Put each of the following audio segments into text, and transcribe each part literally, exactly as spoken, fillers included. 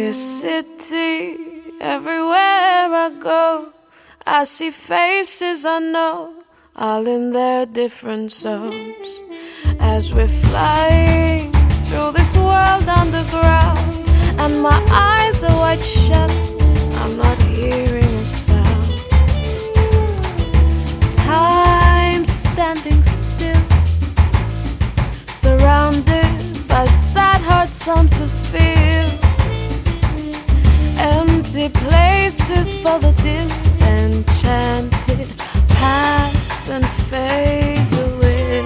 this city, everywhere I go, I see faces I know, all in their different souls. As we're flying through this world underground, and my eyes are wide shut, I'm not hearing a sound. Time standing still, surrounded by sad hearts unfulfilled. Empty places for the disenchanted, pass and fade away.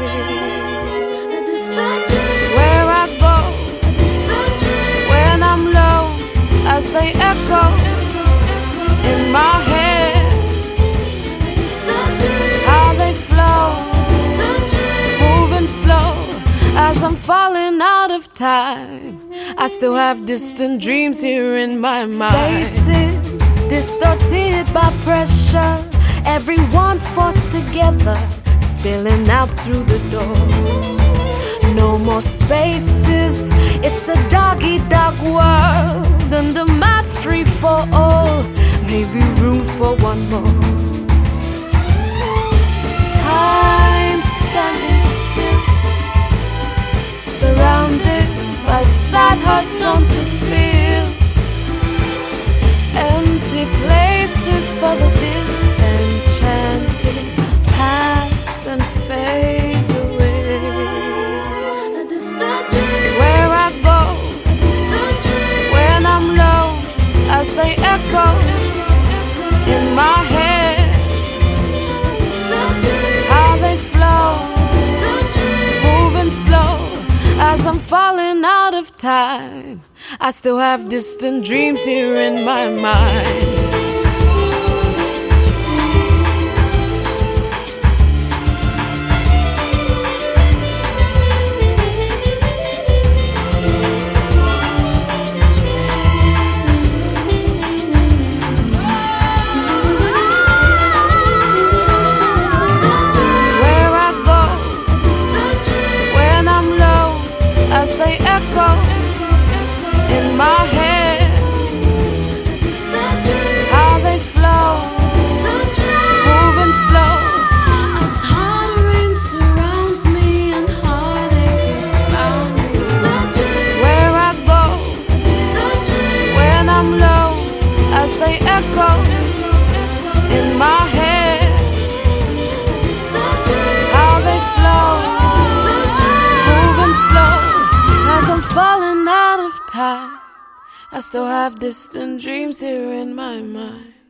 Where I go, when I'm low, as they echo in my head, how they flow, moving slow as I'm falling out of time. I still have distant dreams here in my mind. Faces distorted by pressure, everyone forced together, spilling out through the doors. No more spaces, it's a dog-eat-dog world, and a map free for all, maybe room for one more. Time standing still, surrounded by sad hearts unfulfilled. Empty places for the disenchanted, pass and fade away. Where I go, when I'm low, as they echo in my head, how they flow, moving slow as I'm falling out of time. I still have distant dreams here in my mind. In my head, how they flow, moving slow, as hard rain surrounds me and heartache is found me. Where I go, when I'm low, as they echo in my head, how they flow, moving slow as I'm falling out of time. I still have distant dreams here in my mind.